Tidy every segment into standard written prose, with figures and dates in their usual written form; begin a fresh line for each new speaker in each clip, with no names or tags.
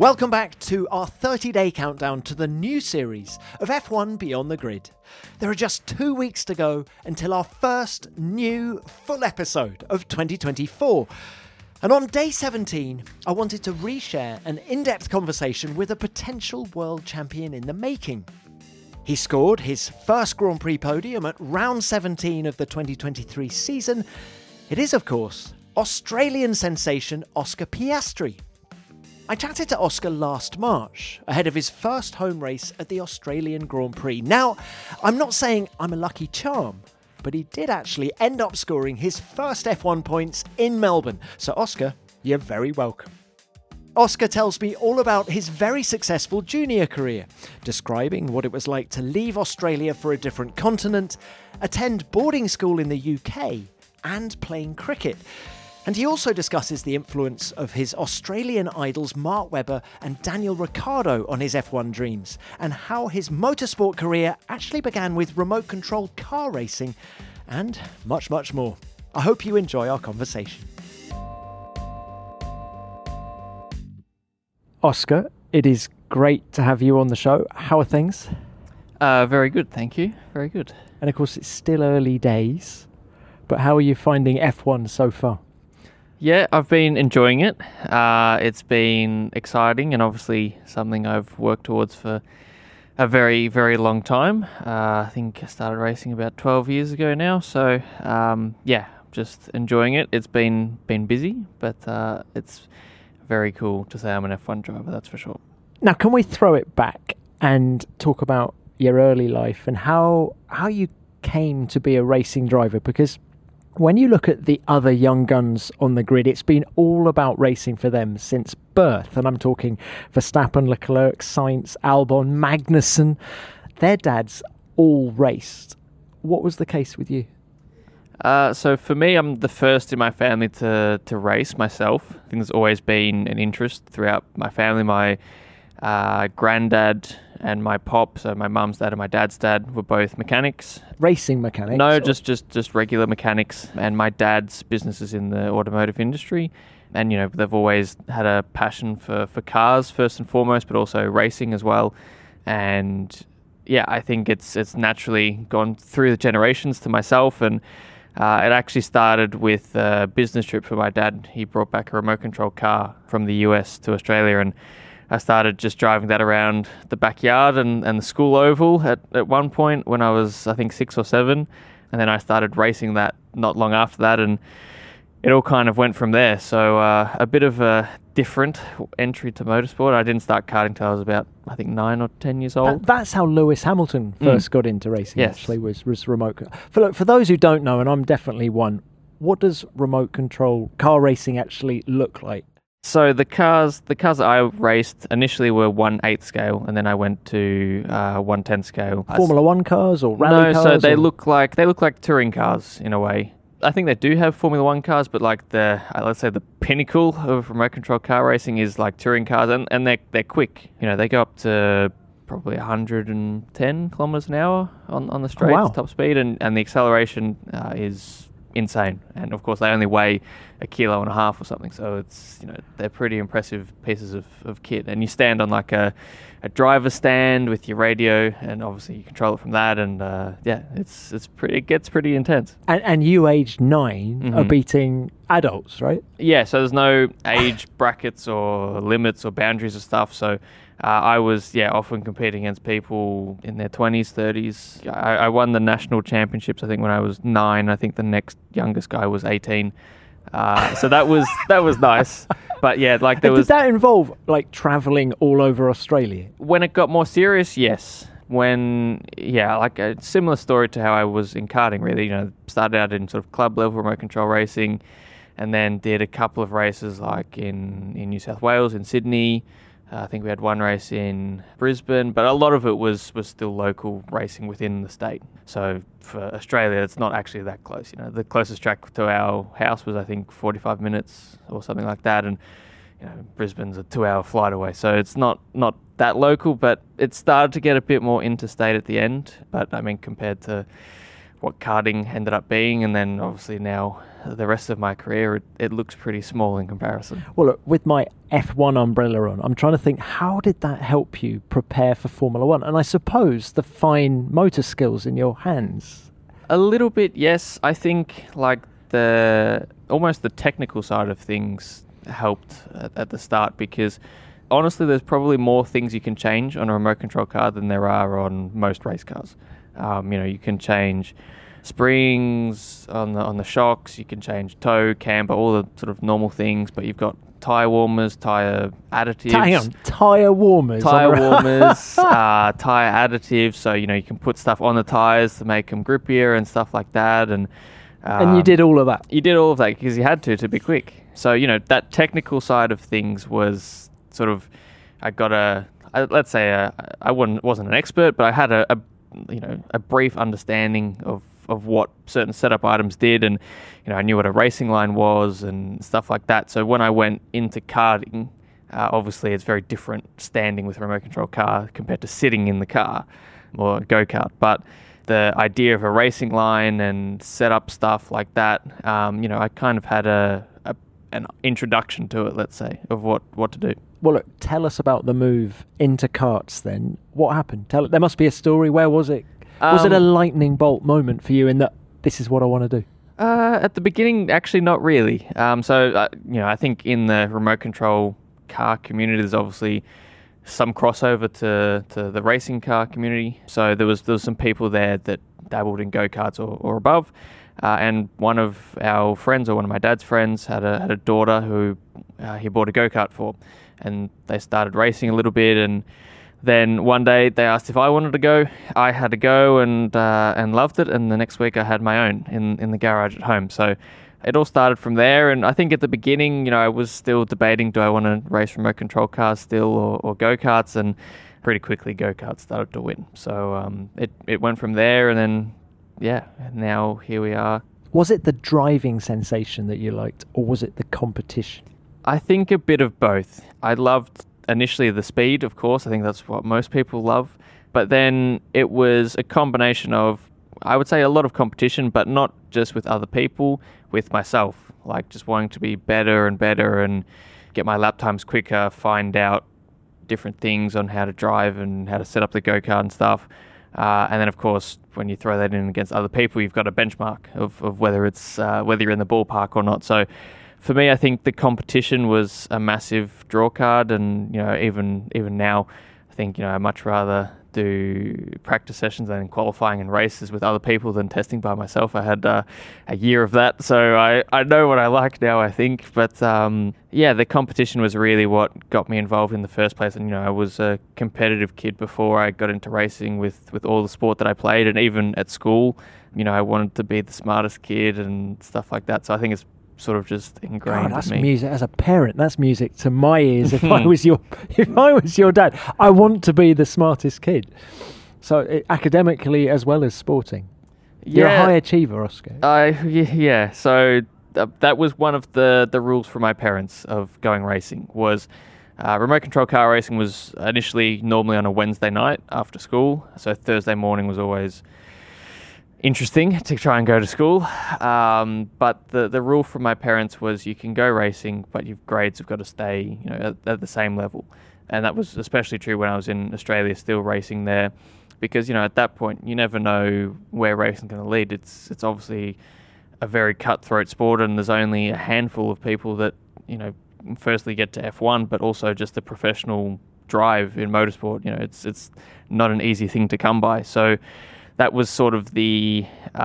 Welcome back to our 30-day countdown to the new series of F1 Beyond the Grid. There are just 2 weeks to go until our first new full episode of 2024. And on day 17, I wanted to reshare an in-depth conversation with a potential world champion in the making. He scored his first Grand Prix podium at round 17 of the 2023 season. It is, of course, Australian sensation Oscar Piastri. I chatted to Oscar last March, ahead of his first home race at the Australian Grand Prix. Now, I'm not saying I'm a lucky charm, but he did actually end up scoring his first F1 points in Melbourne. So Oscar, you're very welcome. Oscar tells me all about his very successful junior career, describing what it was like to leave Australia for a different continent, attend boarding school in the UK, and playing cricket. And he also discusses the influence of his Australian idols Mark Webber and Daniel Ricciardo on his F1 dreams, and how his motorsport career actually began with remote-controlled car racing, and much, much more. I hope you enjoy our conversation. Oscar, it is great to have you on the show. How are things?
Very good, thank you. Very good.
And of course, it's still early days, but how are you finding F1 so far?
Yeah, I've been enjoying it. It's been exciting and obviously something I've worked towards for a very, very long time. I think I started racing about 12 years ago now. So, just enjoying it. It's been busy, but it's very cool to say I'm an F1 driver, that's for sure.
Now, can we throw it back and talk about your early life and how you came to be a racing driver? Because when you look at the other young guns on the grid, it's been all about racing for them since birth. And I'm talking Verstappen, Leclerc, Sainz, Albon, Magnussen. Their dads all raced. What was the case with you?
So for me, I'm the first in my family to race myself. I think there's always been an interest throughout my family. My granddad and my pop, so my mum's dad and my dad's dad, were both mechanics.
Racing mechanics?
No, just regular mechanics. And my dad's business is in the automotive industry. And, they've always had a passion for cars, first and foremost, but also racing as well. And, yeah, I think it's naturally gone through the generations to myself. And it actually started with a business trip for my dad. He brought back a remote control car from the US to Australia, and I started just driving that around the backyard and the school oval at one point when I was, I think, 6 or 7. And then I started racing that not long after that, and it all kind of went from there. So a bit of a different entry to motorsport. I didn't start karting until I was about, I think, 9 or 10 years old.
That's how Lewis Hamilton first got into racing,
yes.
Actually, was remote. For those who don't know, and I'm definitely one, what does remote control car racing actually look like?
So the cars that I raced initially were 1/8 scale, and then I went to 1/10 scale.
Formula One cars or rally cars?
No, so they look like touring cars in a way. I think they do have Formula One cars, but like the let's say the pinnacle of remote control car racing is like touring cars, and they're quick. They go up to probably 110 kilometers an hour on the straights,
wow.
Top speed, and the acceleration is insane. And of course they only weigh 1.5 kilos or something, so it's they're pretty impressive pieces of kit. And you stand on like a driver's stand with your radio, and obviously you control it from that, and it gets pretty intense.
And you aged 9 are beating adults, right?
Yeah, so there's no age brackets or limits or boundaries or stuff. So I was often competing against people in their 20s, 30s. I won the national championships, I think, when I was 9. I think the next youngest guy was 18. So that was nice. But yeah, like
did that involve like traveling all over Australia?
When it got more serious, yes. Like a similar story to how I was in karting, really. Started out in sort of club level remote control racing, and then did a couple of races like in New South Wales, in Sydney. I think we had one race in Brisbane, but a lot of it was still local racing within the state. So for Australia, it's not actually that close. The closest track to our house was, I think, 45 minutes or something like that, and Brisbane's a 2-hour flight away. So it's not that local, but it started to get a bit more interstate at the end. But I mean, compared to what karting ended up being, and then obviously now the rest of my career, it looks pretty small in comparison.
Well, look, with my F1 umbrella on, I'm trying to think, how did that help you prepare for Formula One? And I suppose the fine motor skills in your hands.
A little bit, yes. I think like almost the technical side of things helped at the start, because honestly, there's probably more things you can change on a remote control car than there are on most race cars. You can change springs on the shocks, you can change toe, camber, all the sort of normal things, but you've got tyre warmers, tyre additives.
Hang on, tyre warmers.
Tyre additives, so you can put stuff on the tyres to make them grippier and stuff like that. And
you did all of that?
You did all of that because you had to be quick. So, that technical side of things was sort of, I wasn't an expert, but I had a brief understanding of what certain setup items did, and I knew what a racing line was and stuff like that. So when I went into karting, obviously it's very different standing with a remote control car compared to sitting in the car or a go-kart. But the idea of a racing line and setup stuff like that, I kind of had an introduction to it, let's say, of what to do.
Well, look, tell us about the move into karts then. What happened? There must be a story. Where was it? Was it a lightning bolt moment for you in that this is what I want to do?
At the beginning, actually not really. I think in the remote control car community, there's obviously some crossover to the racing car community. So there was some people there that dabbled in go-karts or above. And one of our friends, or one of my dad's friends, had a daughter who he bought a go-kart for. And they started racing a little bit, and then one day they asked if I wanted to go. I had to go and loved it, and the next week I had my own in the garage at home. So it all started from there, and I think at the beginning, I was still debating, do I want to race remote control cars still or go-karts, and pretty quickly go-karts started to win. So it went from there, and then, now here we are.
Was it the driving sensation that you liked, or was it the competition?
I think a bit of both. I loved initially the speed, of course. I think that's what most people love. But then it was a combination of, I would say, a lot of competition, but not just with other people, with myself. Like just wanting to be better and better and get my lap times quicker, find out different things on how to drive and how to set up the go-kart and stuff. And then, of course, when you throw that in against other people, you've got a benchmark of whether you're in the ballpark or not. So for me, I think the competition was a massive draw card, and even now, I think I much rather do practice sessions and qualifying and races with other people than testing by myself. I had a year of that, so I know what I like now, I think. But the competition was really what got me involved in the first place. And I was a competitive kid before I got into racing with all the sport that I played, and even at school, I wanted to be the smartest kid and stuff like that. So I think it's sort of just ingrained
that's
in me.
Music as a parent. That's music to my ears. If I was your dad, I want to be the smartest kid. So academically as well as sporting. You're a high achiever, Oscar.
So that was one of the rules for my parents of going racing. Was remote control car racing was initially normally on a Wednesday night after school. So Thursday morning was always interesting to try and go to school, but the rule from my parents was you can go racing, but your grades have got to stay at the same level. And that was especially true when I was in Australia, still racing there, because at that point you never know where racing's going to lead. It's obviously a very cutthroat sport, and there's only a handful of people that firstly get to F1, but also just the professional drive in motorsport. It's not an easy thing to come by. So that was sort of the,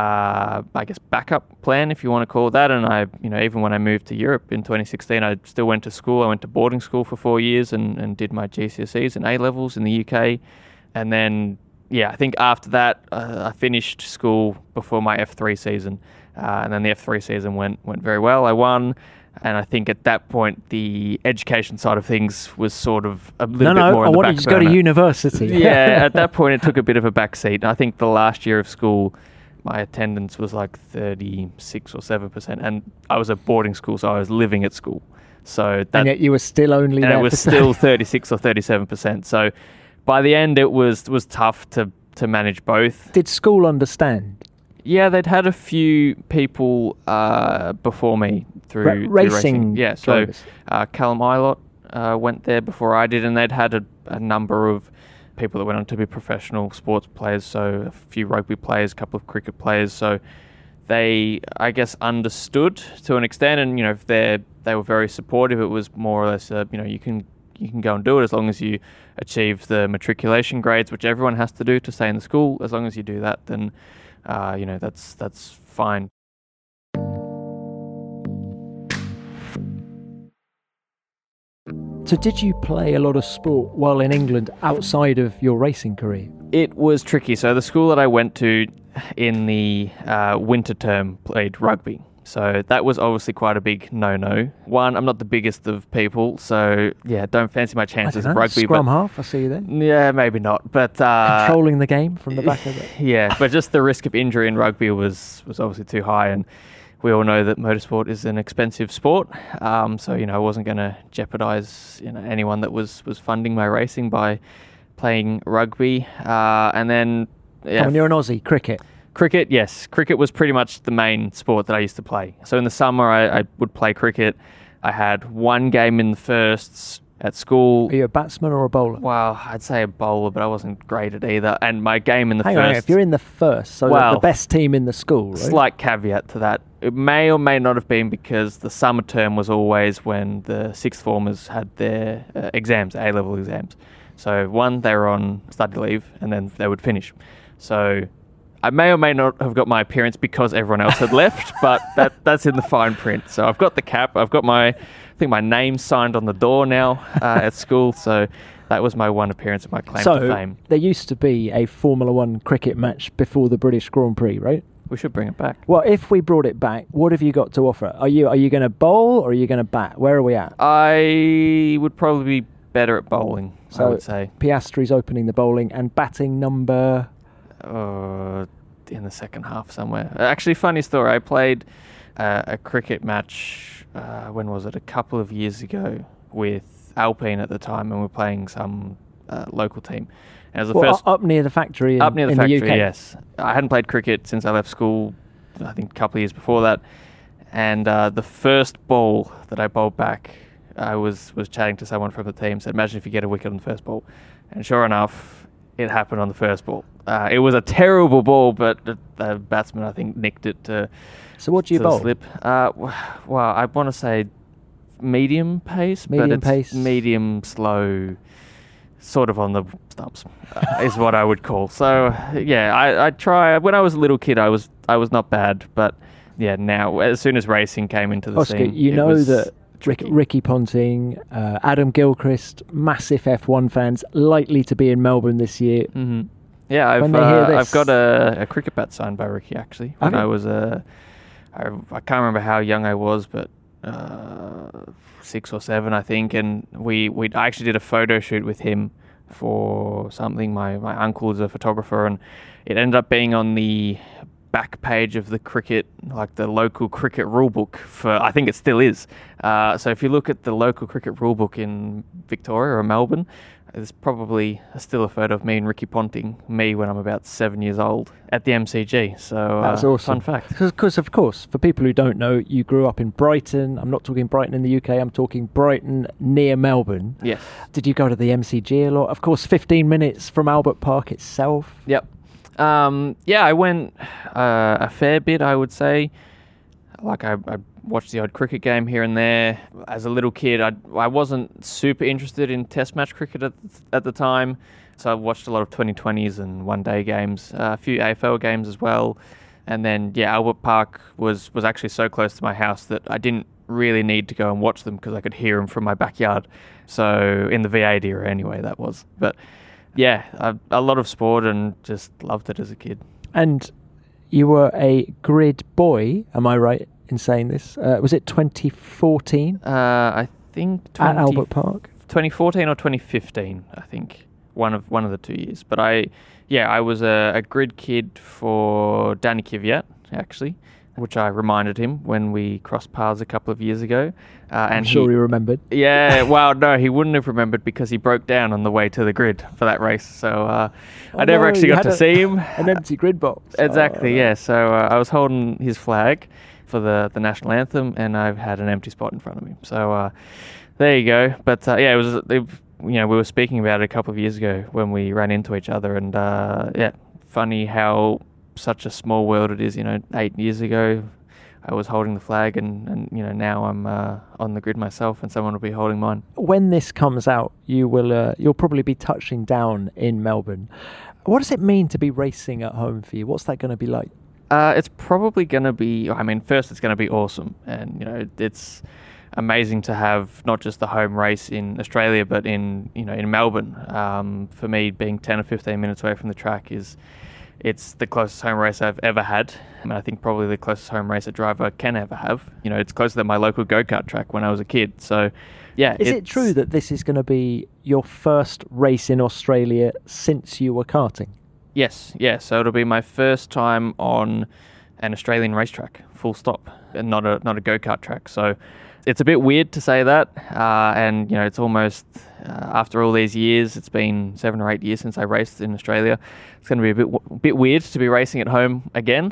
backup plan, if you want to call it that. And I, even when I moved to Europe in 2016, I still went to school. I went to boarding school for 4 years and did my GCSEs and A-levels in the UK. And then, I think after that, I finished school before my F3 season. And then the F3 season went very well. I won. And I think at that point, the education side of things was sort of a little bit more in the back burner.
I wanted you to go to university.
At that point, it took a bit of a backseat. I think the last year of school, my attendance was like 36 or 7%. And I was at boarding school, so I was living at school. So
and yet you were still only there.
And it was still 36 or 37%. So by the end, it was tough to manage both.
Did school understand?
Yeah, they'd had a few people before me through racing. Yeah, so Callum Ilott went there before I did, and they'd had a number of people that went on to be professional sports players, so a few rugby players, a couple of cricket players, so they, I guess, understood to an extent, and they were very supportive. It was more or less, you can go and do it as long as you achieve the matriculation grades, which everyone has to do to stay in the school. As long as you do that, then that's fine.
So did you play a lot of sport while in England outside of your racing career?
It was tricky. So the school that I went to in the winter term played rugby. So that was obviously quite a big no-no. One, I'm not the biggest of people, so yeah, don't fancy my chances of rugby.
Scrum half, I see you then.
Yeah, maybe not. But
controlling the game from the back of it.
Yeah, but just the risk of injury in rugby was obviously too high, and we all know that motorsport is an expensive sport. So I wasn't going to jeopardise anyone that was funding my racing by playing rugby. And then
you're an Aussie.
Cricket, yes. Cricket was pretty much the main sport that I used to play. So in the summer, I would play cricket. I had one game in the firsts at school.
Are you a batsman or a bowler?
Well, I'd say a bowler, but I wasn't great at either. And my game in the first...
Hang on, if you're in the first, so the best team in the school, right?
Slight caveat to that. It may or may not have been because the summer term was always when the sixth formers had their exams, A-level exams. So one, they were on study leave, and then they would finish. So I may or may not have got my appearance because everyone else had left, but that's in the fine print. So I've got the cap. I've got my name signed on the door now at school. So that was my one appearance of my claim to fame.
There used to be a Formula One cricket match before the British Grand Prix, right?
We should bring it back.
Well, if we brought it back, what have you got to offer? Are you going to bowl or are you going to bat? Where are we at?
I would probably be better at bowling, I would say.
Piastri's opening the bowling and batting number...
in the second half somewhere. Actually, funny story. I played a cricket match, when was it? A couple of years ago with Alpine at the time, and we were playing some local team. And it was the first
up near the factory in the UK.
Yes. I hadn't played cricket since I left school, I think a couple of years before that. And the first ball that I bowled back, I was chatting to someone from the team, said, imagine if you get a wicket on the first ball. And sure enough, it happened on the first ball. It was a terrible ball, but the batsman, I think, nicked it to
So what do you bowl?
Slip. Well, I want to say medium pace, medium slow, sort of on the stumps, is what I would call. So, yeah, I try. When I was a little kid, I was not bad, but yeah, now, as soon as racing came into the
Oscar,
scene,
you know that Ricky Ponting, Adam Gilchrist, massive F1 fans, likely to be in Melbourne this year.
Mm-hmm. Yeah, I've got a cricket bat signed by Ricky, actually. When I was I can't remember how young I was, but 6 or 7, I think. And I actually did a photo shoot with him for something. My uncle is a photographer, and it ended up being on the back page of the cricket, like the local cricket rulebook I think it still is. So if you look at the local cricket rulebook in Victoria or Melbourne, there's probably still a photo of me and Ricky Ponting, me when I'm about 7 years old, at the MCG. So
that's awesome.
Fun fact.
Because, of course, for people who don't know, you grew up in Brighton. I'm not talking Brighton in the UK. I'm talking Brighton near Melbourne.
Yes.
Did you go to the MCG a lot? Of course, 15 minutes from Albert Park itself.
Yep. I went a fair bit, I would say. Like I watched the odd cricket game here and there. As a little kid, I wasn't super interested in Test match cricket at the time, so I watched a lot of 2020s and one-day games, a few AFL games as well. And then, Albert Park was actually so close to my house that I didn't really need to go and watch them because I could hear them from my backyard. So in the V8 era anyway, that was. But yeah, a lot of sport and just loved it as a kid.
And you were a grid boy, am I right in saying this? Was it 2014?
I think
at Albert Park.
2014 or 2015, I think. One of the 2 years. But I was a grid kid for Danny Kvyat, actually. which I reminded him when we crossed paths a couple of years ago.
I'm sure he remembered.
Yeah, well, no, he wouldn't have remembered because he broke down on the way to the grid for that race. So I never actually got to see him.
An empty grid box.
Exactly, yeah. So I was holding his flag for the national anthem, and I've had an empty spot in front of me. So there you go. But we were speaking about it a couple of years ago when we ran into each other, and funny how such a small world it is. 8 years ago, I was holding the flag, and now I'm on the grid myself, and someone will be holding mine.
When this comes out, you'll probably be touching down in Melbourne. What does it mean to be racing at home for you? What's that going to be like?
It's probably going to be. First, it's going to be awesome, and it's amazing to have not just the home race in Australia, but in Melbourne. For me, being 10 or 15 minutes away from the track it's the closest home race I've ever had. I think probably the closest home race a driver can ever have. It's closer than my local go-kart track when I was a kid. So, yeah.
Is it true that this is going to be your first race in Australia since you were karting?
Yes, yeah. So it'll be my first time on an Australian racetrack, full stop, and not a go-kart track. So it's a bit weird to say that, and it's almost after all these years. It's been 7 or 8 years since I raced in Australia. It's going to be a bit weird to be racing at home again,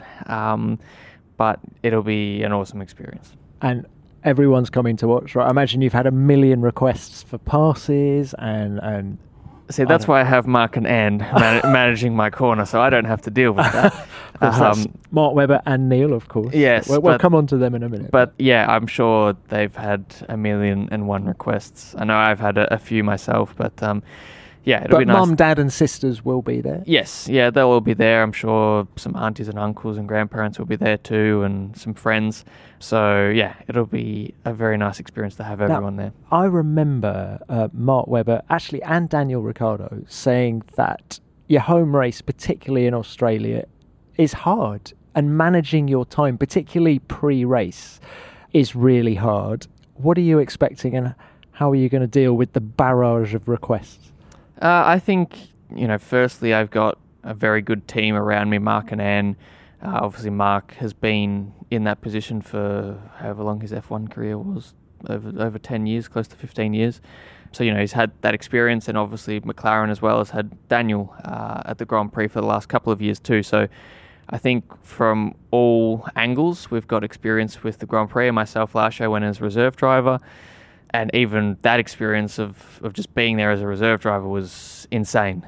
but it'll be an awesome experience.
And everyone's coming to watch, right? I imagine you've had a million requests for passes and.
See, that's why I have Mark and Anne managing my corner, so I don't have to deal with that.
Mark Webber and Neil, of course.
Yes.
We'll come on to them in a minute.
But yeah, I'm sure they've had 1,000,001 requests. I know I've had a few myself, but it'll be nice. But
mum, dad and sisters will be there?
Yes, yeah, they'll all be there. I'm sure some aunties and uncles and grandparents will be there too, and some friends. So yeah, it'll be a very nice experience to have everyone there.
I remember Mark Webber, actually, and Daniel Ricciardo saying that your home race, particularly in Australia, is hard, and managing your time, particularly pre-race, is really hard. What are you expecting, and how are you going to deal with the barrage of requests?
I think, firstly, I've got a very good team around me, Mark and Anne. Obviously, Mark has been in that position for however long his F1 career was, over 10 years, close to 15 years. So, he's had that experience, and obviously McLaren as well has had Daniel at the Grand Prix for the last couple of years too. So I think from all angles, we've got experience with the Grand Prix. Myself last year went as reserve driver. And even that experience of just being there as a reserve driver was insane.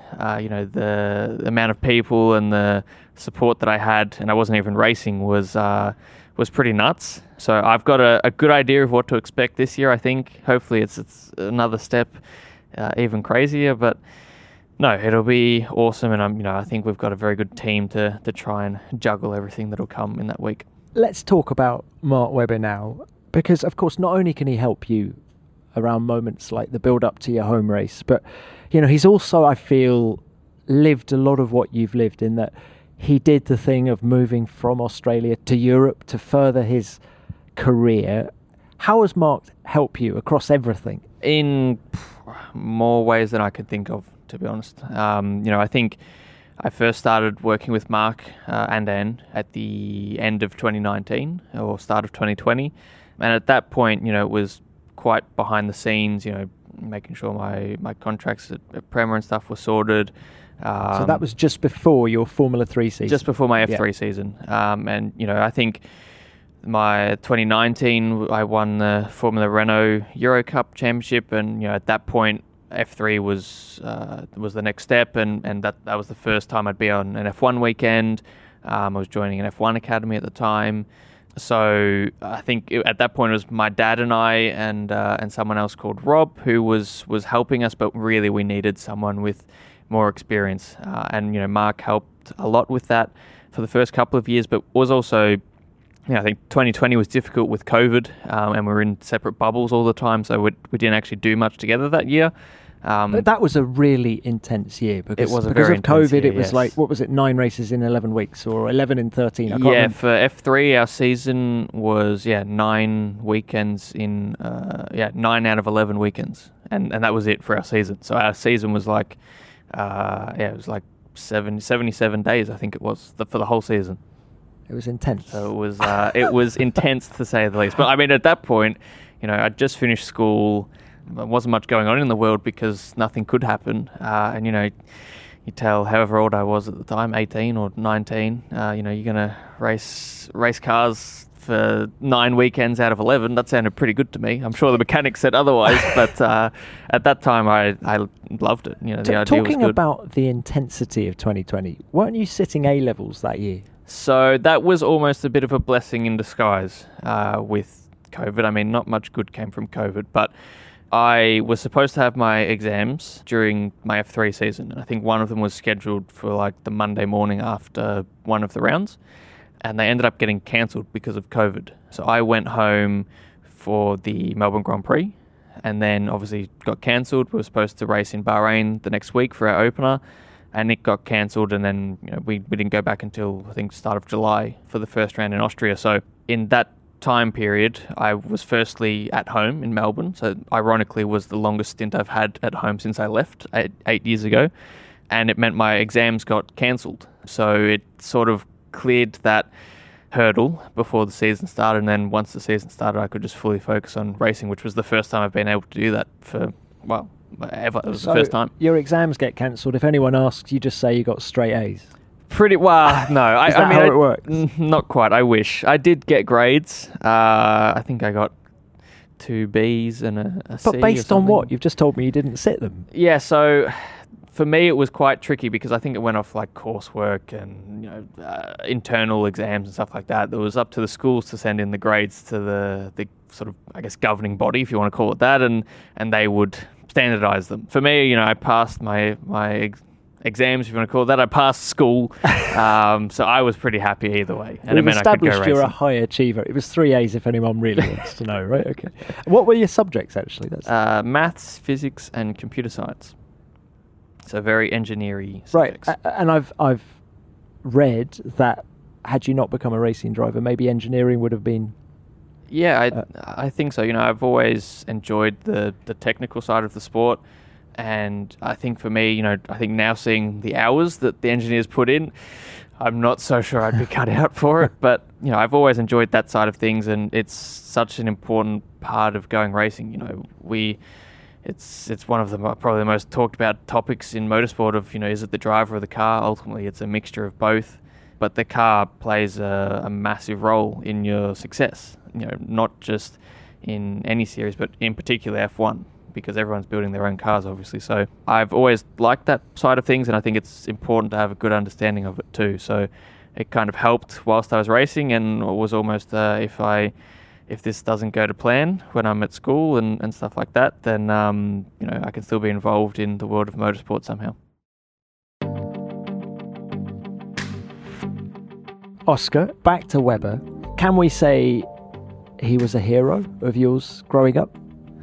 The amount of people and the support that I had, and I wasn't even racing, was pretty nuts. So I've got a good idea of what to expect this year, I think. Hopefully it's another step even crazier. But no, it'll be awesome. And I think we've got a very good team to try and juggle everything that'll come in that week.
Let's talk about Mark Webber now, because of course not only can he help you around moments like the build-up to your home race, but he's also, I feel, lived a lot of what you've lived, in that he did the thing of moving from Australia to Europe to further his career. How has Mark helped you across everything?
In more ways than I could think of, to be honest. I think I first started working with Mark and Anne at the end of 2019 or start of 2020, and at that point, it was quite behind the scenes, making sure my contracts at Prema and stuff were sorted.
So that was just before your Formula 3 season?
Just before my F3 season. And, I think my 2019, I won the Formula Renault Euro Cup Championship, and, at that point, F3 was the next step, and that was the first time I'd be on an F1 weekend. I was joining an F1 academy at the time. So I think at that point it was my dad and I and someone else called Rob who was helping us, but really we needed someone with more experience. And Mark helped a lot with that for the first couple of years, but was also, I think 2020 was difficult with COVID, and we were in separate bubbles all the time, so we didn't actually do much together that year.
But that was a really intense year because,
it was
because of COVID.
Year,
it was like, what was it, 9 races in 11 weeks or 11 in 13? I can't remember.
For F3, our season was 9 weekends in 9 out of 11 weekends, and that was it for our season. So our season was like, it was like 77 days, I think it was for the whole season.
It was intense.
So it was intense to say the least. But I mean, at that point, I'd just finished school. There wasn't much going on in the world because nothing could happen. And you tell however old I was at the time, 18 or 19, you're going to race cars for 9 weekends out of 11. That sounded pretty good to me. I'm sure the mechanics said otherwise, but at that time I loved it. The idea was good.
Talking about the intensity of 2020, weren't you sitting A-levels that year?
So that was almost a bit of a blessing in disguise with COVID. I mean, not much good came from COVID, but I was supposed to have my exams during my F3 season. I think one of them was scheduled for like the Monday morning after one of the rounds, and they ended up getting cancelled because of COVID. So I went home for the Melbourne Grand Prix, and then obviously got cancelled. We were supposed to race in Bahrain the next week for our opener, and it got cancelled, and then we didn't go back until I think start of July for the first round in Austria. So in that time period, I was firstly at home in Melbourne. So ironically, was the longest stint I've had at home since I left 8 years ago, and it meant my exams got cancelled. So it sort of cleared that hurdle before the season started, and then once the season started, I could just fully focus on racing, which was the first time I've been able to do that for ever. It was the first time.
Your exams get cancelled. If anyone asks, you just say you got straight A's.
Pretty well, no.
Is that how it works?
Not quite. I wish I did get grades. I think I got 2 B's and a C.
But based on what? You've just told me you didn't sit them.
Yeah. So for me, it was quite tricky because I think it went off like coursework and internal exams and stuff like that. It was up to the schools to send in the grades to the sort of, I guess, governing body, if you want to call it that, and they would standardise them. For me, I passed my exams, if you want to call it that. I passed school, so I was pretty happy either way. And it meant I could go racing.
You're a high achiever. It was 3 A's if anyone really wants to know, right? Okay. What were your subjects actually?
Maths, physics, and computer science. So very engineering subjects.
Right, and I've read that had you not become a racing driver, maybe engineering would have been.
Yeah, I think so. I've always enjoyed the technical side of the sport. And I think for me, I think now seeing the hours that the engineers put in, I'm not so sure I'd be cut out for it. But, I've always enjoyed that side of things, and it's such an important part of going racing. It's one of the probably the most talked about topics in motorsport of, is it the driver or the car? Ultimately, it's a mixture of both. But the car plays a massive role in your success, not just in any series, but in particular F1. Because everyone's building their own cars, obviously. So I've always liked that side of things, and I think it's important to have a good understanding of it too. So it kind of helped whilst I was racing, and it was almost if this doesn't go to plan when I'm at school and stuff like that, then I can still be involved in the world of motorsport somehow.
Oscar, back to Webber. Can we say he was a hero of yours growing up?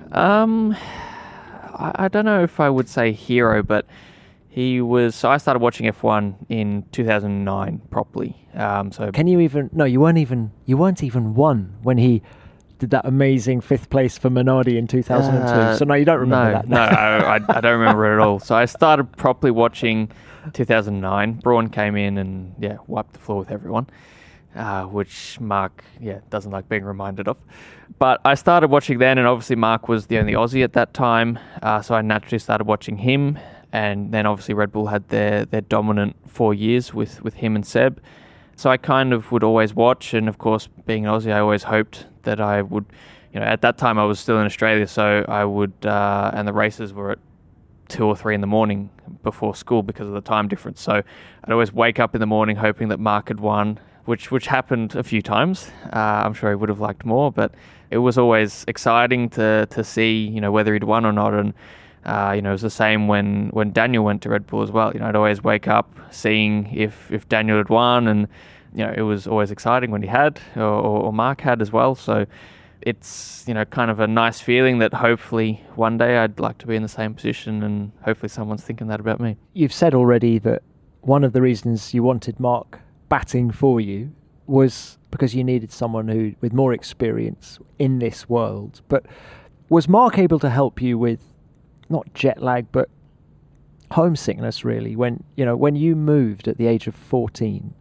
I don't know if I would say hero, but he was. So I started watching F1 in 2009 properly. So
can you even? No, you weren't even one when he did that amazing 5th place for Minardi in 2002. So no, you don't remember that.
No, I don't remember it at all. So I started properly watching 2009. Brawn came in and wiped the floor with everyone. Which Mark, doesn't like being reminded of. But I started watching then, and obviously Mark was the only Aussie at that time, so I naturally started watching him. And then obviously Red Bull had their dominant 4 years with him and Seb. So I kind of would always watch, and of course, being an Aussie, I always hoped that I would, at that time I was still in Australia, so I would, and the races were at 2 or 3 in the morning before school because of the time difference. So I'd always wake up in the morning hoping that Mark had won, which happened a few times. I'm sure he would have liked more, but it was always exciting to see, whether he'd won or not. And, it was the same when Daniel went to Red Bull as well. I'd always wake up seeing if Daniel had won, and, it was always exciting when he had, or Mark had as well. So it's, kind of a nice feeling that hopefully one day I'd like to be in the same position, and hopefully someone's thinking that about me.
You've said already that one of the reasons you wanted Mark batting for you was because you needed someone who with more experience in this world. But was Mark able to help you with not jet lag but homesickness really when you moved at the age of 14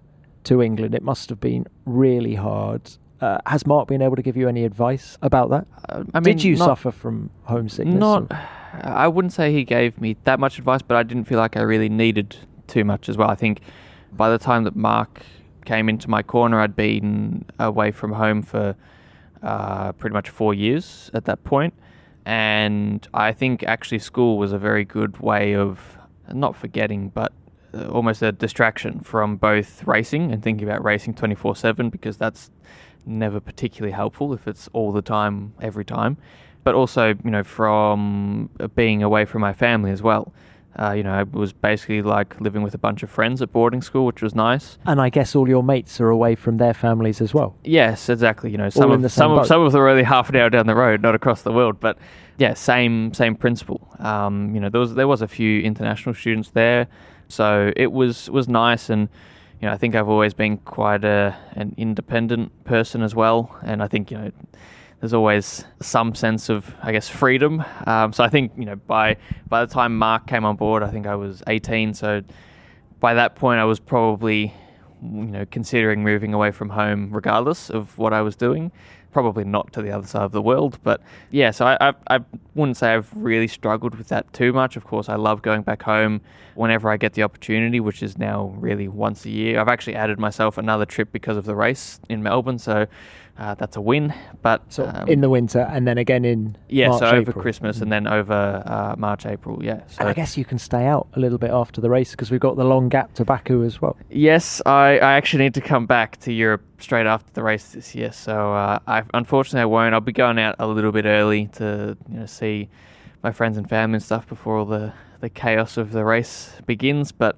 to England. It must have been really hard. Has Mark been able to give you any advice about that? Did you suffer from homesickness?
I wouldn't say he gave me that much advice, but I didn't feel like I really needed too much as well. I think by the time that Mark came into my corner, I'd been away from home for pretty much 4 years at that point. And I think actually school was a very good way of not forgetting, but almost a distraction from both racing and thinking about racing 24/7, because that's never particularly helpful if it's all the time, every time. But also, from being away from my family as well. It was basically like living with a bunch of friends at boarding school, which was nice.
And I guess all your mates are away from their families as well.
Yes, exactly. Some of them are only half an hour down the road, not across the world. But yeah, same principle. There was a few international students there, so it was nice. And I think I've always been quite an independent person as well. And I think there's always some sense of, I guess, freedom. So I think, by the time Mark came on board, I think I was 18. So by that point, I was probably, considering moving away from home regardless of what I was doing. Probably not to the other side of the world. But yeah, so I wouldn't say I've really struggled with that too much. Of course, I love going back home whenever I get the opportunity, which is now really once a year. I've actually added myself another trip because of the race in Melbourne. So that's a win. But
in the winter and then again in March,
so over
April.
Christmas and then over March, April, yeah. So,
and I guess you can stay out a little bit after the race because we've got the long gap to Baku as well.
Yes, I actually need to come back to Europe straight after the race this year. So unfortunately I won't. I'll be going out a little bit early to see my friends and family and stuff before all the chaos of the race begins. But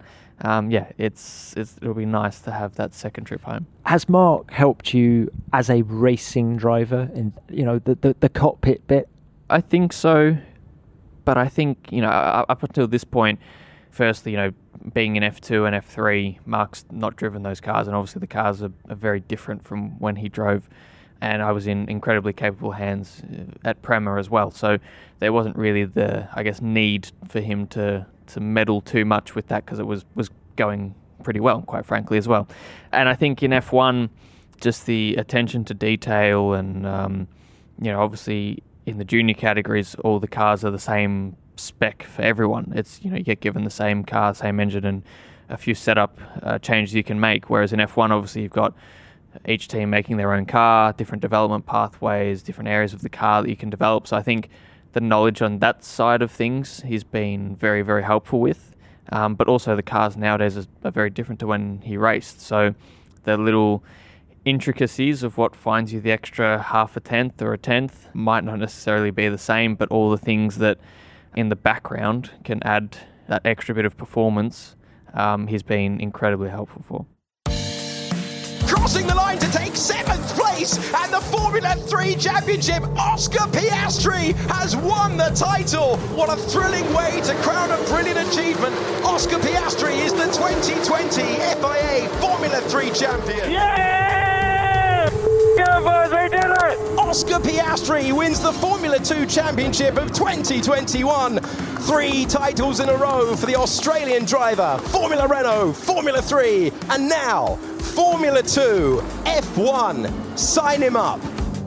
it'll be nice to have that second trip home.
Has Mark helped you as a racing driver in the cockpit bit?
I think so, but I think up until this point, firstly, being in F2 and F3, Mark's not driven those cars, and obviously the cars are very different from when he drove. And I was in incredibly capable hands at Prema as well, so there wasn't really the, I guess, need for him to meddle too much with that because it was going pretty well, quite frankly, as well. And I think in F1, just the attention to detail and, obviously in the junior categories, all the cars are the same spec for everyone. It's, you get given the same car, same engine, and a few setup changes you can make. Whereas in F1, obviously, you've got each team making their own car, different development pathways, different areas of the car that you can develop. So I think the knowledge on that side of things he's been very, very helpful with. But also the cars nowadays are very different to when he raced. So the little intricacies of what finds you the extra half a tenth or a tenth might not necessarily be the same, but all the things that in the background can add that extra bit of performance, he's been incredibly helpful for.
Crossing the line to take 7th place and the Formula 3 Championship, Oscar Piastri has won the title. What a thrilling way to crown a brilliant achievement. Oscar Piastri is the 2020 FIA Formula 3 champion.
Yeah! Yeah, boys, we did it!
Oscar Piastri wins the Formula 2 Championship of 2021. 3 titles in a row for the Australian driver, Formula Renault, Formula 3, and now Formula 2, F1. Sign him up.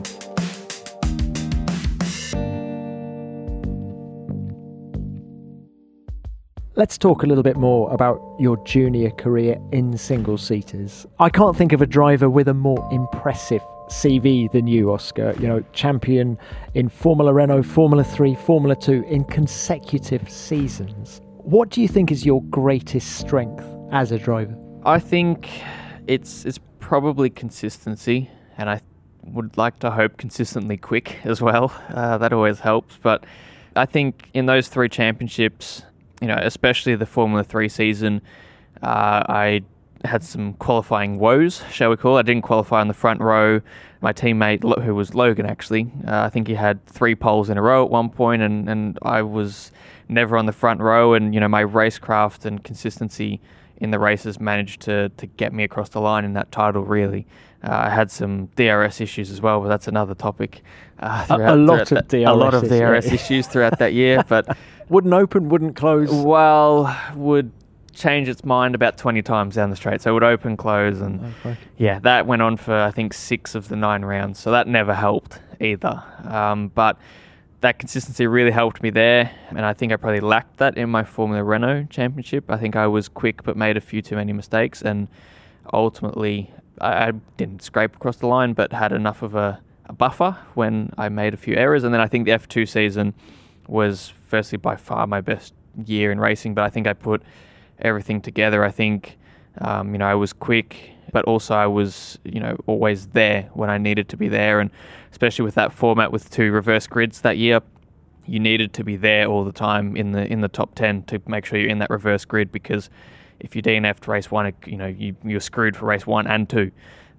Let's talk a little bit more about your junior career in single-seaters. I can't think of a driver with a more impressive CV than you, Oscar. Champion in Formula Renault, Formula 3, Formula 2 in consecutive seasons. What do you think is your greatest strength as a driver?
I think it's probably consistency, and I would like to hope consistently quick as well. That always helps. But I think in those 3 championships, especially the Formula 3 season, I had some qualifying woes, shall we call it. I didn't qualify on the front row. My teammate, who was Logan actually, I think he had 3 poles in a row at one point, and I was never on the front row, and my racecraft and consistency in the races managed to get me across the line in that title, really. I had some DRS issues as well, but that's another topic.
A lot of DRS
issues throughout that year, but
wouldn't open, wouldn't close.
Well, would change its mind about 20 times down the straight. So it would open, close, and yeah, that went on for, I think, 6 of the 9 rounds. So that never helped either. But that consistency really helped me there, and I think I probably lacked that in my Formula Renault Championship. I think I was quick but made a few too many mistakes, and ultimately I didn't scrape across the line, but had enough of a buffer when I made a few errors. And then I think the F2 season was firstly by far my best year in racing, but I think I put everything together. I think I was quick, but also I was always there when I needed to be there, and especially with that format with 2 reverse grids that year, you needed to be there all the time in the top 10 to make sure you're in that reverse grid, because if you DNF'd race 1, you're screwed for race 1 and 2.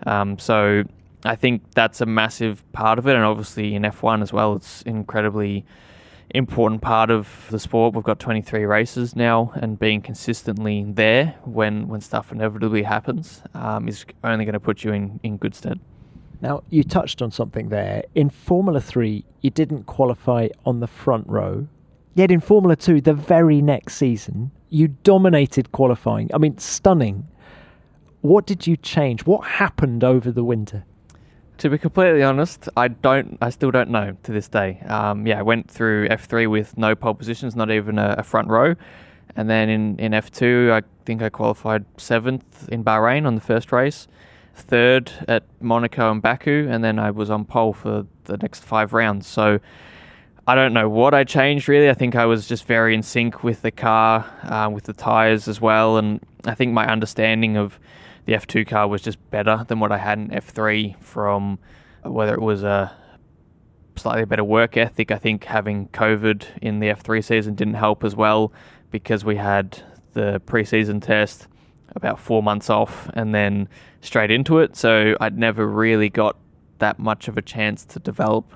So I think that's a massive part of it, and obviously in F1 as well, it's incredibly important part of the sport. We've got 23 races now, and being consistently there when stuff inevitably happens is only going to put you in good stead.
Now, you touched on something there. In Formula 3, you didn't qualify on the front row. Yet in Formula 2, the very next season, you dominated qualifying. I mean, stunning. What did you change? What happened over the winter?
To be completely honest, I still don't know to this day. I went through F3 with no pole positions, not even a front row. And then in F2, I think I qualified 7th in Bahrain on the first race, 3rd at Monaco and Baku, and then I was on pole for the next 5 rounds. So I don't know what I changed really. I think I was just very in sync with the car, with the tyres as well. And I think my understanding of the F2 car was just better than what I had in F3, from whether it was a slightly better work ethic. I think having COVID in the F3 season didn't help as well, because we had the pre-season test about 4 months off and then straight into it. So I'd never really got that much of a chance to develop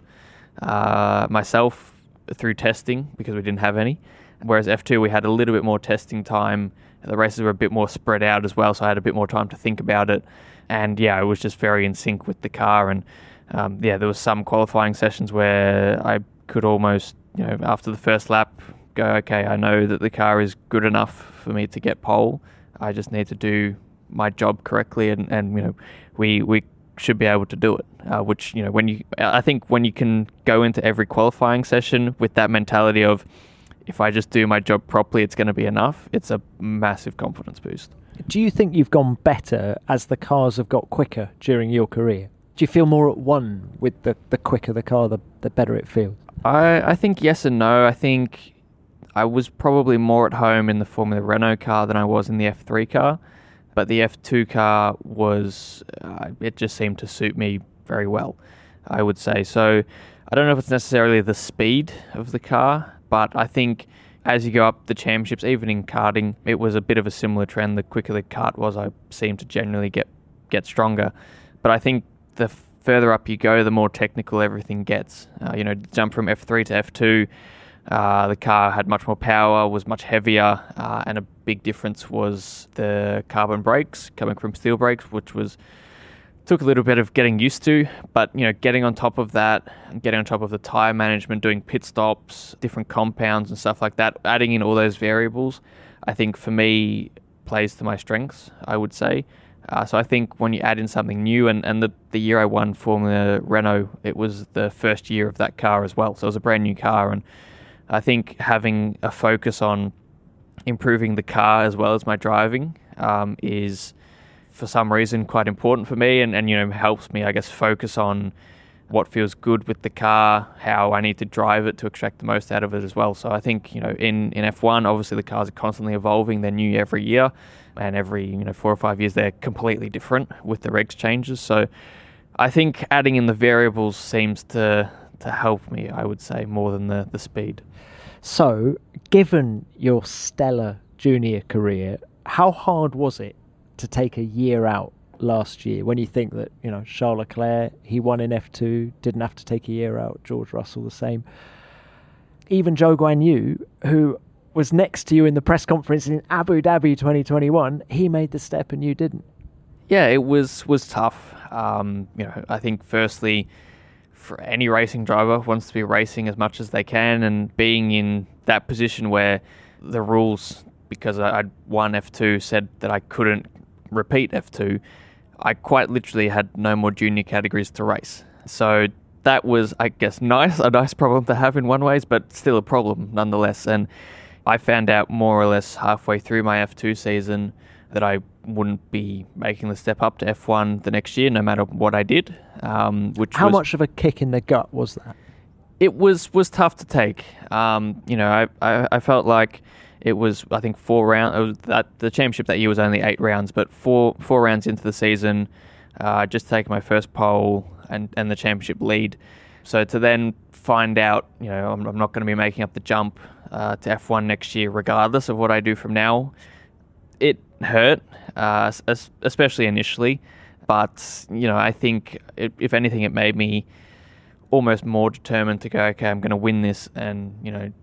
myself through testing, because we didn't have any. Whereas F2, we had a little bit more testing time. The races were a bit more spread out as well, so I had a bit more time to think about it. And yeah, I was just very in sync with the car. And there was some qualifying sessions where I could almost, after the first lap, go, okay, I know that the car is good enough for me to get pole. I just need to do my job correctly, and we should be able to do it. I think when you can go into every qualifying session with that mentality of, if I just do my job properly, it's going to be enough, it's a massive confidence boost.
Do you think you've gone better as the cars have got quicker during your career? Do you feel more at one with the quicker the car, the better it feels?
I think yes and no. I think I was probably more at home in the Formula Renault car than I was in the F3 car, but the F2 car was, it just seemed to suit me very well, I would say. So I don't know if it's necessarily the speed of the car, but I think as you go up the championships, even in karting, it was a bit of a similar trend. The quicker the kart was, I seemed to generally get stronger. But I think the further up you go, the more technical everything gets. Jump from F3 to F2, the car had much more power, was much heavier, and a big difference was the carbon brakes coming from steel brakes, which took a little bit of getting used to, but getting on top of that, getting on top of the tyre management, doing pit stops, different compounds and stuff like that, adding in all those variables, I think for me plays to my strengths, I would say. So I think when you add in something new, and the year I won Formula Renault, it was the first year of that car as well, so it was a brand new car, and I think having a focus on improving the car as well as my driving is, for some reason, quite important for me, and helps me, I guess, focus on what feels good with the car, how I need to drive it to extract the most out of it as well. So I think, in F1, obviously the cars are constantly evolving. They're new every year, and every 4 or 5 years they're completely different with the regs changes. So I think adding in the variables seems to help me, I would say, more than the speed.
So, given your stellar junior career, how hard was it to take a year out last year, when you think that Charles Leclerc, he won in F2, didn't have to take a year out, George Russell the same, even Zhou Guanyu, who was next to you in the press conference in Abu Dhabi 2021, he made the step and you didn't?
Yeah, it was tough. I think firstly, for any racing driver wants to be racing as much as they can, and being in that position where the rules because I'd won F2, said that I couldn't repeat F2, I quite literally had no more junior categories to race. So that was, I guess, a nice problem to have in one ways, but still a problem nonetheless. And I found out more or less halfway through my F2 season that I wouldn't be making the step up to F1 the next year, no matter what I did.
How much of a kick in the gut was that?
It was tough to take. I felt like it was, I think, 4 rounds. The championship that year was only 8 rounds, but four rounds into the season, just taking my first pole and the championship lead. So to then find out, I'm not going to be making up the jump to F1 next year, regardless of what I do from now, it hurt, especially initially. But, I think, if anything, it made me almost more determined to go, okay, I'm going to win this. And,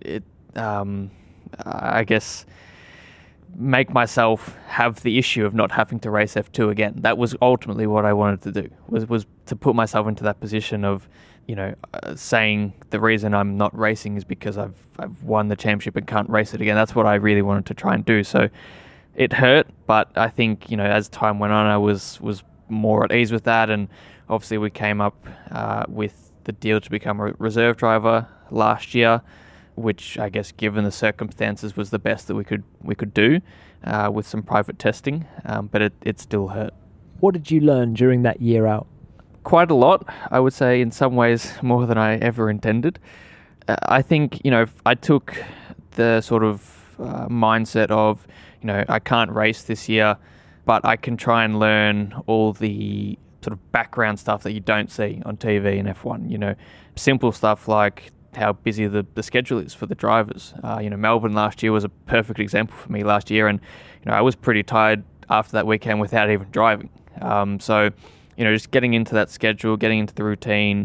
I guess, make myself have the issue of not having to race F2 again. That was ultimately what I wanted to do, was to put myself into that position of, saying the reason I'm not racing is because I've won the championship and can't race it again. That's what I really wanted to try and do. So it hurt, but I think, as time went on, I was more at ease with that. And obviously we came up with the deal to become a reserve driver last year, which I guess, given the circumstances, was the best that we could do with some private testing. But it still hurt.
What did you learn during that year out?
Quite a lot, I would say, in some ways more than I ever intended. I think, I took the sort of mindset of, I can't race this year, but I can try and learn all the sort of background stuff that you don't see on TV in F1. Simple stuff like how busy the schedule is for the drivers. Melbourne last year was a perfect example for me last year, and I was pretty tired after that weekend without even driving. So just getting into that schedule, getting into the routine,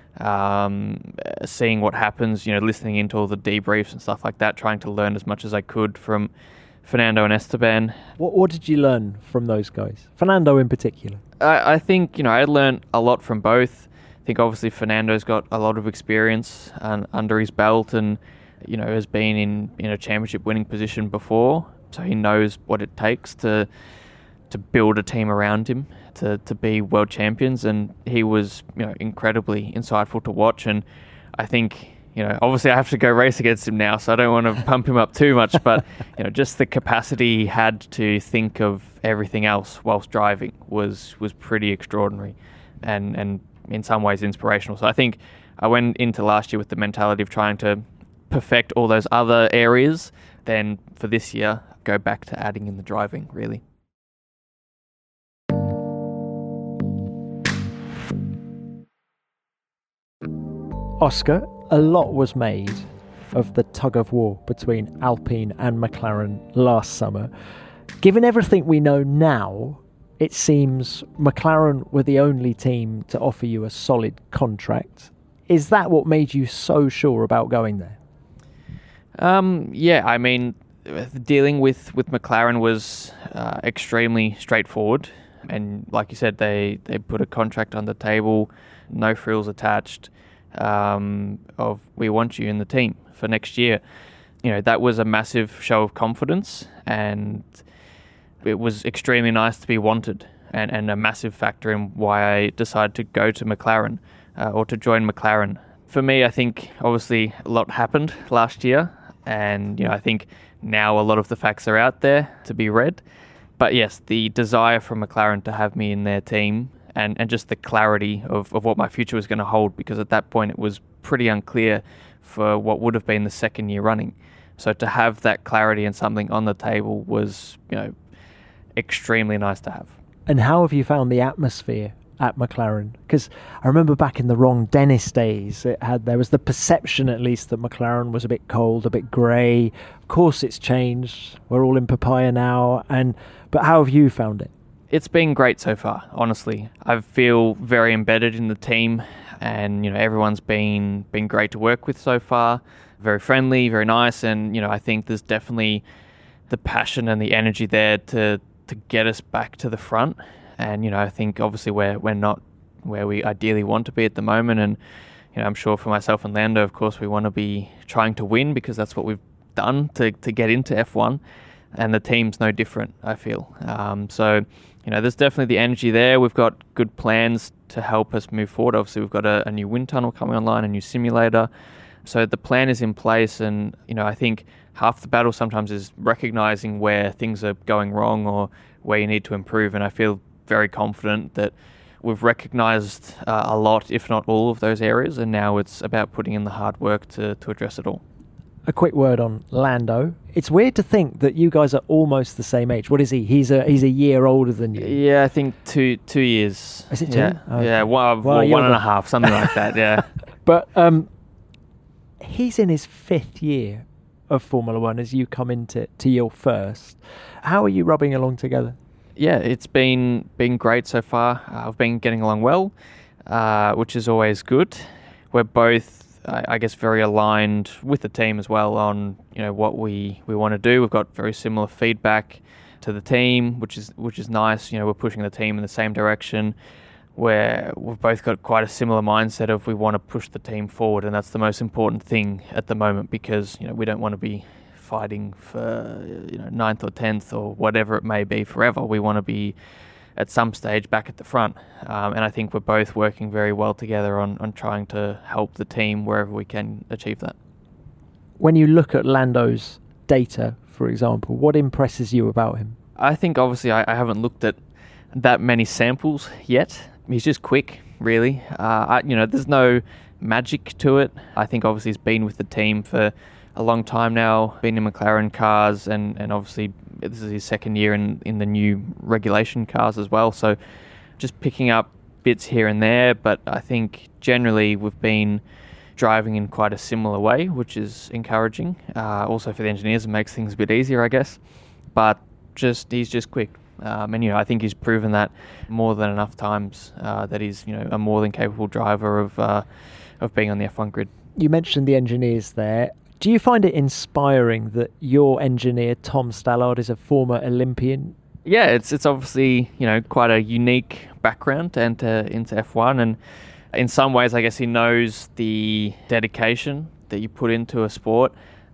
seeing what happens, listening into all the debriefs and stuff like that, trying to learn as much as I could from Fernando and Esteban.
What did you learn from those guys? Fernando in particular.
I think, I learned a lot from both. I think obviously Fernando's got a lot of experience under his belt and, has been in a championship winning position before. So he knows what it takes to build a team around him to be world champions. And he was, incredibly insightful to watch. And I think, obviously I have to go race against him now, so I don't want to pump him up too much. But, just the capacity he had to think of everything else whilst driving was pretty extraordinary and in some ways inspirational. So I think I went into last year with the mentality of trying to perfect all those other areas, then for this year, go back to adding in the driving, really.
Oscar, a lot was made of the tug of war between Alpine and McLaren last summer. Given everything we know now, it seems McLaren were the only team to offer you a solid contract. Is that what made you so sure about going there?
Yeah, I mean, dealing with McLaren was extremely straightforward. And like you said, they put a contract on the table, no frills attached, of we want you in the team for next year. That was a massive show of confidence, and it was extremely nice to be wanted, and a massive factor in why I decided to go to McLaren or to join McLaren. For me, I think obviously a lot happened last year, and I think now a lot of the facts are out there to be read. But yes, the desire from McLaren to have me in their team and just the clarity of what my future was going to hold, because at that point it was pretty unclear for what would have been the second year running. So to have that clarity and something on the table was, extremely nice to have.
And how have you found the atmosphere at McLaren? Because I remember back in the Ron Dennis days, there was the perception at least that McLaren was a bit cold, a bit grey. Of course it's changed. We're all in papaya now. But how have you found it?
It's been great so far, honestly. I feel very embedded in the team, and everyone's been great to work with so far. Very friendly, very nice, and I think there's definitely the passion and the energy there to get us back to the front. And I think obviously we're not where we ideally want to be at the moment, and I'm sure for myself and Lando, of course, we want to be trying to win, because that's what we've done to get into F1, and the team's no different, I feel. So, there's definitely the energy there. We've got good plans to help us move forward. Obviously, we've got a new wind tunnel coming online, a new simulator. So the plan is in place, and, I think half the battle sometimes is recognizing where things are going wrong or where you need to improve, and I feel very confident that we've recognized a lot, if not all, of those areas, and now it's about putting in the hard work to address it all.
A quick word on Lando. It's weird to think that you guys are almost the same age. What is he? He's a year older than you.
Yeah, I think 2 years.
Is it 2?
Yeah,
Okay.
yeah, well, 1.5, something like that, yeah.
But he's in his 5th year of Formula One as you come into your first. How are you rubbing along together?
Yeah, it's been great so far. I've been getting along well, which is always good. We're both, I guess, very aligned with the team as well on what we want to do. We've got very similar feedback to the team, which is nice. We're pushing the team in the same direction. Where we've both got quite a similar mindset of we want to push the team forward, and that's the most important thing at the moment, because we don't want to be fighting for 9th or 10th or whatever it may be forever. We want to be at some stage back at the front, and I think we're both working very well together on trying to help the team wherever we can achieve that.
When you look at Lando's data, for example, what impresses you about him?
I think obviously I haven't looked at that many samples yet. He's just quick, really. There's no magic to it. I think obviously he's been with the team for a long time now, been in McLaren cars, and obviously this is his 2nd year in the new regulation cars as well. So just picking up bits here and there, but I think generally we've been driving in quite a similar way, which is encouraging. Also for the engineers, it makes things a bit easier, I guess. But he's just quick. And I think he's proven that more than enough times, that he's a more than capable driver of being on the F1 grid. You
mentioned the engineers there. Do you find it inspiring that your engineer Tom Stallard is a former Olympian?
Yeah, it's obviously quite a unique background to enter into F1, and in some ways I guess he knows the dedication that you put into a sport.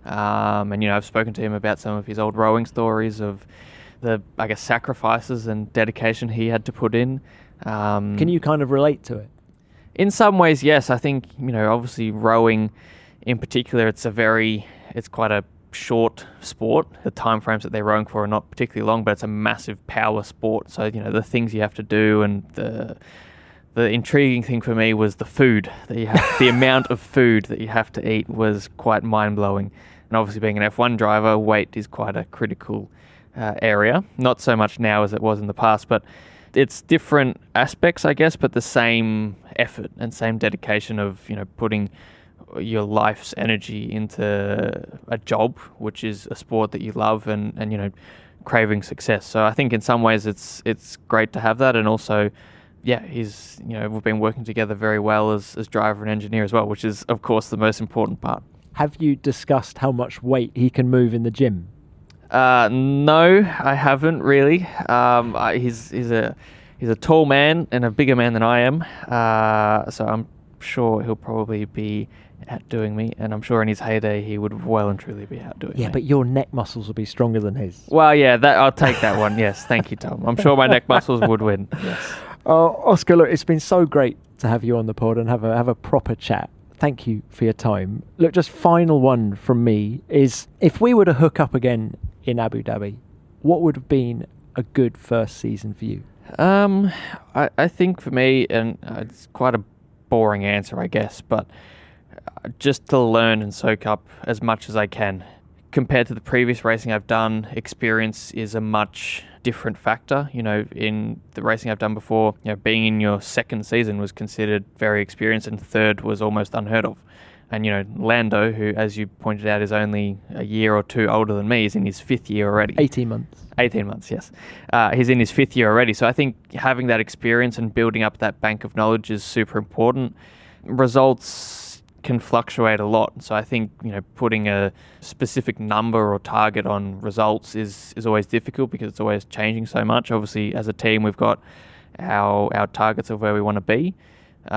And I've spoken to him about some of his old rowing stories of the, I guess, sacrifices and dedication he had to put in.
Can you kind of relate to it?
In some ways, yes. I think, obviously rowing in particular, it's quite a short sport. The time frames that they're rowing for are not particularly long, but it's a massive power sport. So, the things you have to do, and the intriguing thing for me was the food that you have. The amount of food that you have to eat was quite mind-blowing. And obviously being an F1 driver, weight is quite a critical area. Not so much now as it was in the past, but it's different aspects, I guess, but the same effort and same dedication of, putting your life's energy into a job, which is a sport that you love, and craving success. So I think in some ways it's great to have that, and also, yeah, we've been working together very well as driver and engineer as well, which is, of course, the most important part.
Have you discussed how much weight he can move in the gym?
No, I haven't really. He's a tall man and a bigger man than I am, so I'm sure he'll probably be outdoing me, and I'm sure in his heyday he would well and truly be outdoing me.
Yeah, but your neck muscles will be stronger than his.
Well, yeah, I'll take that one. Yes, thank you, Tom. I'm sure my neck muscles would win. Yes.
Oscar, look, it's been so great to have you on the pod and have a proper chat. Thank you for your time. Look, just final one from me is, if we were to hook up again in Abu Dhabi, what would have been a good first season for you?
I think for me, and it's quite a boring answer, I guess, but just to learn and soak up as much as I can. Compared to the previous racing I've done, experience is a much different factor. In the racing I've done before, being in your 2nd season was considered very experienced, and 3rd was almost unheard of. And, Lando, who, as you pointed out, is only a year or 2 older than me, is in his 5th year already.
18 months.
18 months, yes. He's in his 5th year already. So I think having that experience and building up that bank of knowledge is super important. Results can fluctuate a lot. So I think, putting a specific number or target on results is always difficult, because it's always changing so much. Obviously, as a team, we've got our targets of where we want to be,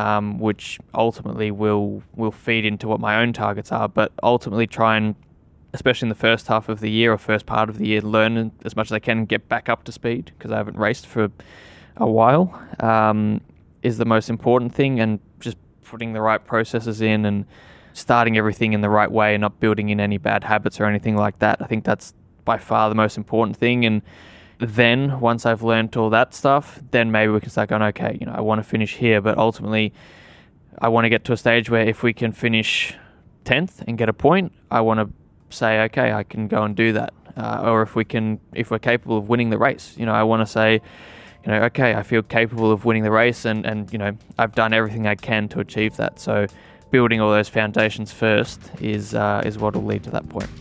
which ultimately will feed into what my own targets are, but ultimately try and especially in the first half of the year or first part of the year, learn as much as I can and get back up to speed, because I haven't raced for a while, is the most important thing. And just putting the right processes in and starting everything in the right way and not building in any bad habits or anything like that. I think that's by far the most important thing. And then once I've learned all that stuff, then maybe we can start going, okay, I want to finish here, but ultimately I want to get to a stage where if we can finish 10th and get a point, I want to say, okay, I can go and do that. Or if we're capable of winning the race, I want to say, okay, I feel capable of winning the race, and I've done everything I can to achieve that. So building all those foundations first is what will lead to that point.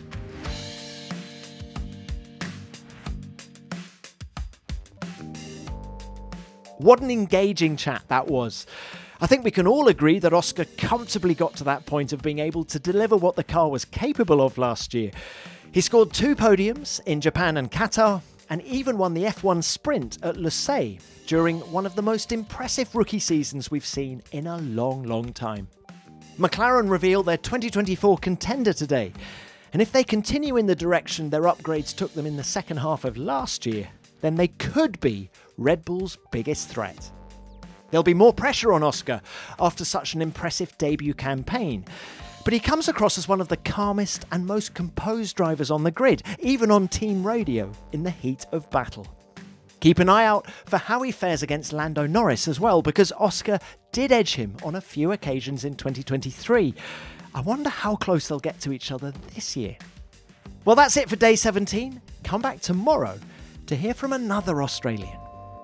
What an engaging chat that was. I think we can all agree that Oscar comfortably got to that point of being able to deliver what the car was capable of last year. He scored 2 podiums in Japan and Qatar, and even won the F1 Sprint at Losail during one of the most impressive rookie seasons we've seen in a long, long time. McLaren reveal their 2024 contender today, and if they continue in the direction their upgrades took them in the second half of last year, then they could be Red Bull's biggest threat. There'll be more pressure on Oscar after such an impressive debut campaign, but he comes across as one of the calmest and most composed drivers on the grid, even on team radio in the heat of battle. Keep an eye out for how he fares against Lando Norris as well, because Oscar did edge him on a few occasions in 2023. I wonder how close they'll get to each other this year. Well, that's it for day 17. Come back tomorrow to hear from another Australian.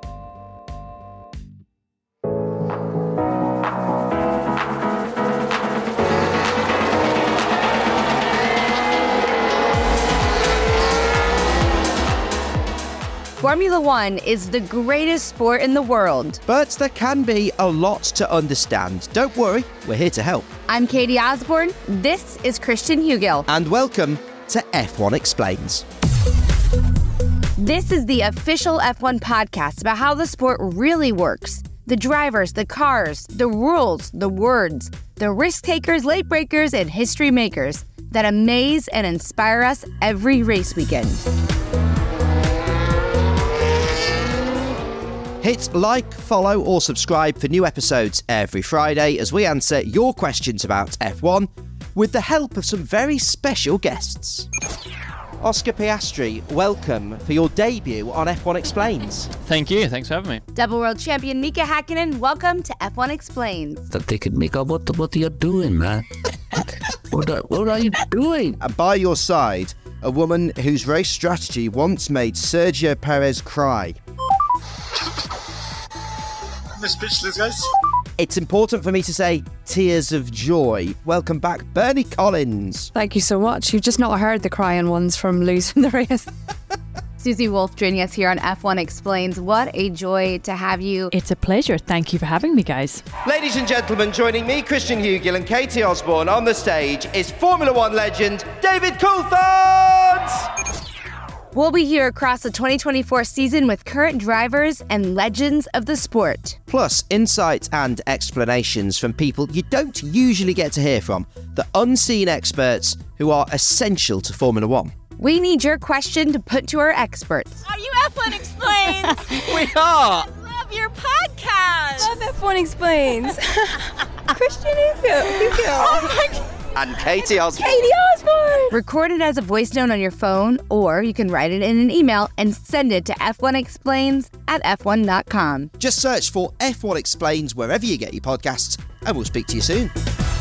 Formula One is the greatest sport in the world.
But there can be a lot to understand. Don't worry, we're here to help.
I'm Katie Osborne. This is Christian Hugill.
And welcome to F1 Explains.
This is the official F1 podcast about how the sport really works. The drivers, the cars, the rules, the words, the risk takers, late breakers, and history makers that amaze and inspire us every race weekend.
Hit like, follow, or subscribe for new episodes every Friday as we answer your questions about F1 with the help of some very special guests. Oscar Piastri, welcome for your debut on F1 Explains.
Thank you. Thanks for having me.
Double world champion Mika Hakkinen, welcome to F1 Explains.
Mika, what are you doing, man? What are you doing?
And by your side, a woman whose race strategy once made Sergio Perez cry.
I'm speechless, guys.
It's important for me to say tears of joy. Welcome back, Bernie Collins.
Thank you so much. You've just not heard the crying ones from losing the race.
Susie Wolf joining us here on F1 Explains. What a joy to have you.
It's a pleasure. Thank you for having me, guys.
Ladies and gentlemen, joining me, Christian Hugill and Katie Osborne on the stage is Formula One legend David Coulthard.
We'll be here across the 2024 season with current drivers and legends of the sport.
Plus, insights and explanations from people you don't usually get to hear from, the unseen experts who are essential to Formula One.
We need your question to put to our experts.
Are you F1 Explains?
We are!
I love your podcast.
Love F1 Explains. Christian Hugill.
Oh my God.
And Katie Osborne.
Katie Osborne.
Record it as a voice note on your phone, or you can write it in an email and send it to f1explains@f1.com.
Just search for F1 Explains wherever you get your podcasts, and we'll speak to you soon.